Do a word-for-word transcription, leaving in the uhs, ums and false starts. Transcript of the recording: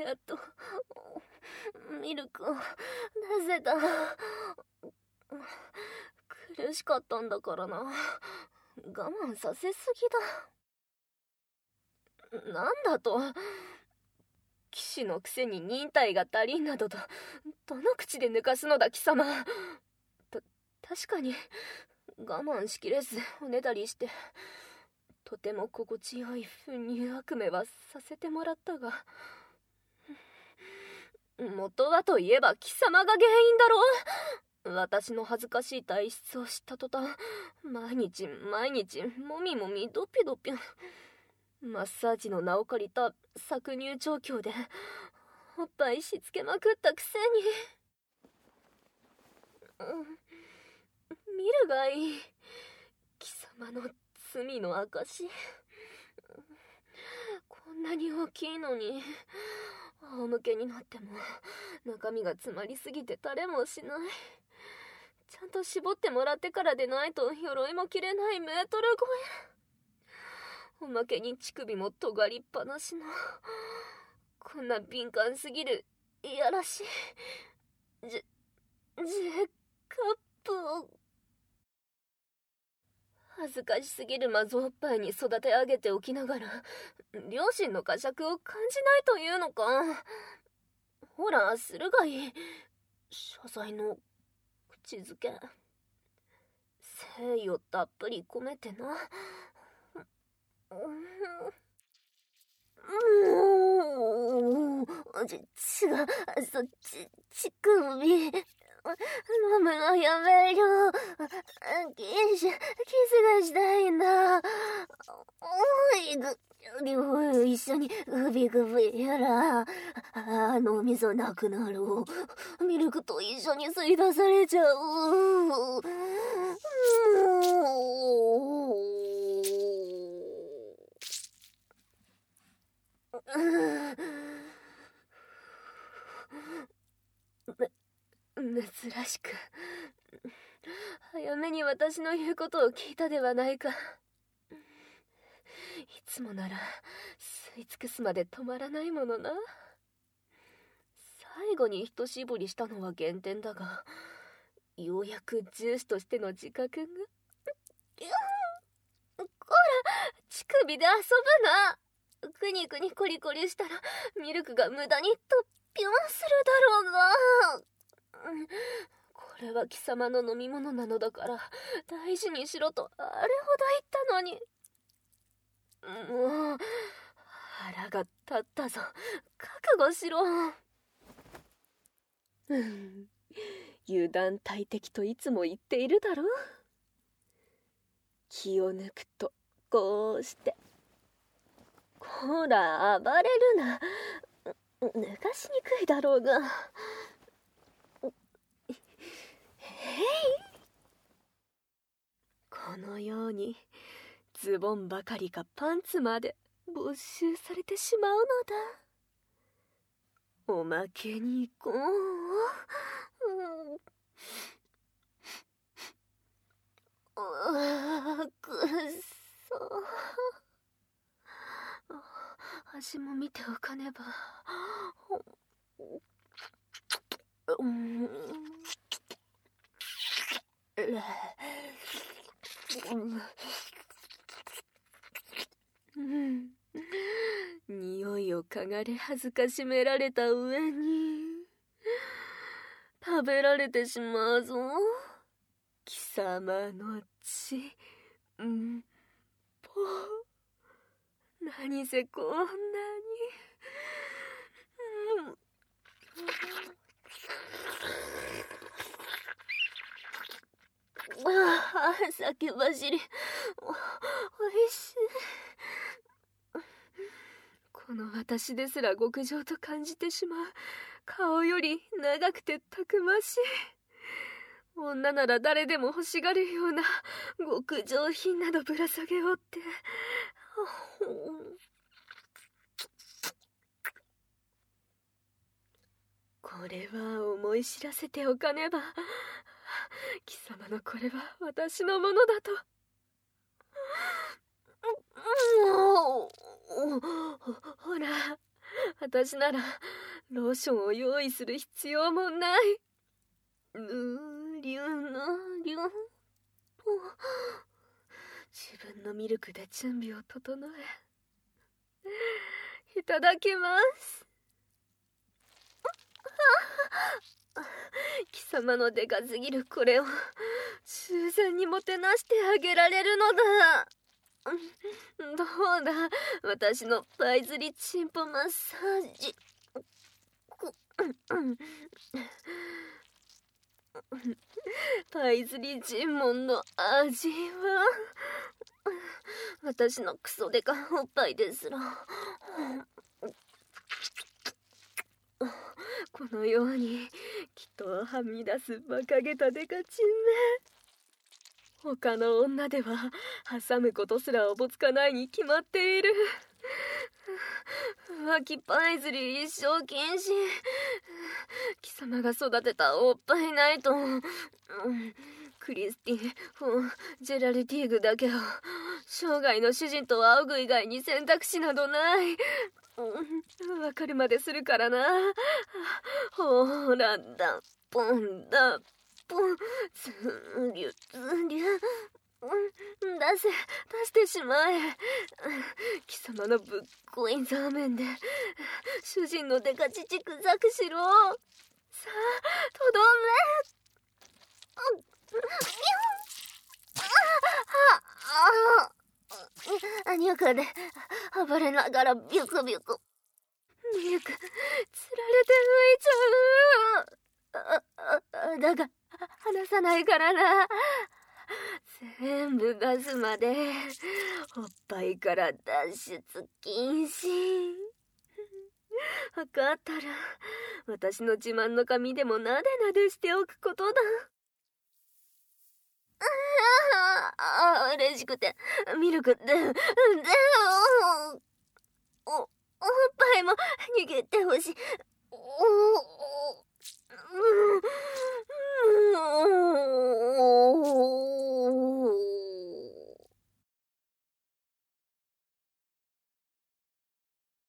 やっとミルクを出せた。苦しかったんだからな。我慢させすぎだ。なんだと。騎士のくせに忍耐が足りんなどと、どの口で抜かすのだ貴様。た、確かに我慢しきれずおねだりして、とても心地よい糞乳悪夢はさせてもらったが、元はといえば貴様が原因だろう。私の恥ずかしい体質を知った途端、毎日毎日もみもみドピドピ、マッサージの名を借りた搾乳調教でおっぱいしつけまくったくせに、うん、見るがいい。貴様の罪の証。こんなに大きいのに仰向けになっても中身が詰まりすぎて垂れもしない。ちゃんと絞ってもらってからでないと鎧も切れないメートル超え。おまけに乳首も尖りっぱなしの、こんな敏感すぎるいやらしいジェジェカップを。恥ずかしすぎるマゾおっぱいに育て上げておきながら両親の呵責を感じないというのか。ほらするがいい、謝罪の口づけ。誠意をたっぷり込めてな。もうち、違う、そっち、乳首。飲むのやめるよ。キス、キスがしたいんだ。おい、ぐ、両一緒にグビグビやら。あの水なくなる。ミルクと一緒に吸い出されちゃう。珍しく早めに私の言うことを聞いたではないか。いつもなら吸い尽くすまで止まらないものな。最後に一絞りしたのは減点だが、ようやくジュースとしての自覚が。こら、乳首で遊ぶな。くにくにコリコリしたらミルクが無駄にとっぴょんするだろうが。これは貴様の飲み物なのだから大事にしろとあれほど言ったのに。もう腹が立ったぞ。覚悟しろ。油断大敵といつも言っているだろう。気を抜くとこうして。こら暴れるな。抜かしにくいだろうが。へい。このようにズボンばかりかパンツまで没収されてしまうのだ。おまけにこう、うん、あくっそ。足も見ておかねば。うん、うん、匂いを嗅がれ恥ずかしめられた上に食べられてしまうぞ。貴様の血、んぽ。何せこんなに、うんああ、酒走り、お、おいしい。この私ですら極上と感じてしまう。顔より長くてたくましい。女なら誰でも欲しがるような極上品などぶら下げおって。これは思い知らせておかねば。貴様のこれは私のものだと。ほら、私ならローションを用意する必要もない。ぬーりゅーぬーりゅーと自分のミルクで準備を整え、いただきます。貴様のでかすぎるこれを修繕にもてなしてあげられるのだ。どうだ、私のパイズリチンポマッサージ。パイズリ尋問の味は、私のクソデカおっぱいですらこのようにきっとはみ出す馬鹿げたデカチンめ。他の女では挟むことすらおぼつかないに決まっている。浮気パイズリー一生禁止。貴様が育てたおっぱいないと、うん、クリスティ、フォン、ジェラルティーグだけは生涯の主人と仰ぐ以外に選択肢などない。うん、わかるまでするからな。ほらだポンだポン、つりゅつりゅ、うん、出せ、出してしまえ。貴様のぶっこいザーメンで主人のデカチチクザクしろ。さあ、とどめ。あにかで暴れながらビュクビュク。ミルク、つられて浮いちゃう。あ、あ、だが、離さないからな。全部出すまで、おっぱいから脱出禁止。わかったら、私の自慢の髪でもなでなでしておくことだ。ああ、嬉しくて、ミルクって、で、お、おっぱいも握ってほしい。お、お、うん、うん